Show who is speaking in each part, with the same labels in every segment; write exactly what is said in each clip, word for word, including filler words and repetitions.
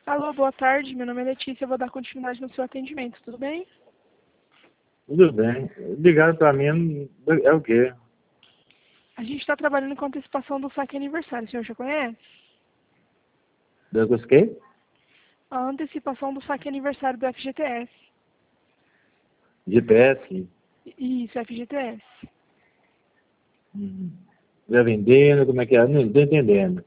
Speaker 1: Alô, boa tarde. Meu nome é Letícia. Eu vou dar continuidade no seu atendimento. Tudo bem?
Speaker 2: Tudo bem. Ligaram para mim, é o quê?
Speaker 1: A gente está trabalhando com antecipação do saque aniversário. O senhor já conhece?
Speaker 2: Douglas quê?
Speaker 1: A antecipação do saque aniversário do F G T S.
Speaker 2: G P S?
Speaker 1: Isso, F G T S.
Speaker 2: Hum. Já vendendo, como é que é? Não estou entendendo.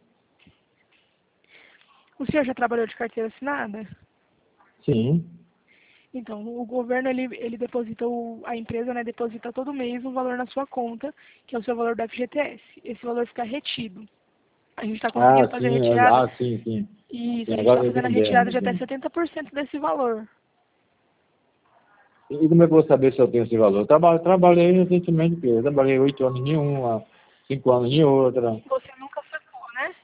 Speaker 1: O senhor já trabalhou de carteira assinada?
Speaker 2: Sim.
Speaker 1: Então, o governo, ele, ele deposita, o, a empresa, né, deposita todo mês um valor na sua conta, que é o seu valor do F G T S. Esse valor fica retido. A gente está
Speaker 2: Ah,
Speaker 1: conseguindo fazer a
Speaker 2: sim,
Speaker 1: retirada.
Speaker 2: ah, sim, sim.
Speaker 1: Isso,
Speaker 2: Sim,
Speaker 1: a gente está
Speaker 2: agora eu
Speaker 1: fazendo a
Speaker 2: entendendo,
Speaker 1: retirada de até
Speaker 2: entendo.
Speaker 1: setenta por cento desse valor.
Speaker 2: E como é que eu vou saber se eu tenho esse valor? Eu traba- trabalhei recentemente, eu trabalhei oito anos em uma, cinco anos em outra.
Speaker 1: Você nunca sacou, né?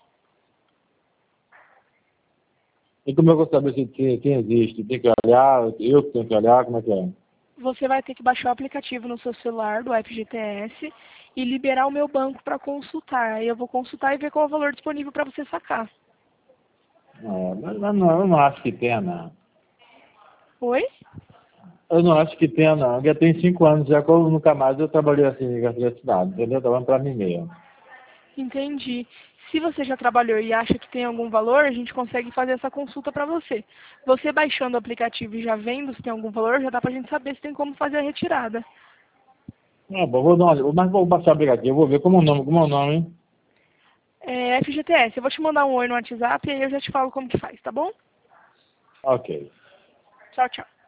Speaker 2: E como é que eu vou saber se tem, tem existe? Tem que olhar, eu que tenho que olhar, como é que é?
Speaker 1: Você vai ter que baixar o aplicativo no seu celular do F G T S e liberar o meu banco para consultar. Aí eu vou consultar e ver qual é o valor disponível para você sacar.
Speaker 2: Não, mas eu não, eu não acho que tenha, não.
Speaker 1: Oi?
Speaker 2: Eu não acho que tenha, não. Já tem cinco anos já que eu nunca mais eu trabalhei assim em eletricidade, entendeu? Trabalhando para mim mesmo.
Speaker 1: Entendi. Se você já trabalhou e acha que tem algum valor, a gente consegue fazer essa consulta para você. Você baixando o aplicativo e já vendo se tem algum valor, já dá para a gente saber se tem como fazer a retirada.
Speaker 2: Ah, bom, vou dar uma olhada. Mas vou passar a brigadinha, eu vou ver como é o nome, como é o nome, hein?
Speaker 1: É F G T S, eu vou te mandar um oi no WhatsApp e aí eu já te falo como que faz, tá bom?
Speaker 2: Ok.
Speaker 1: Tchau, tchau.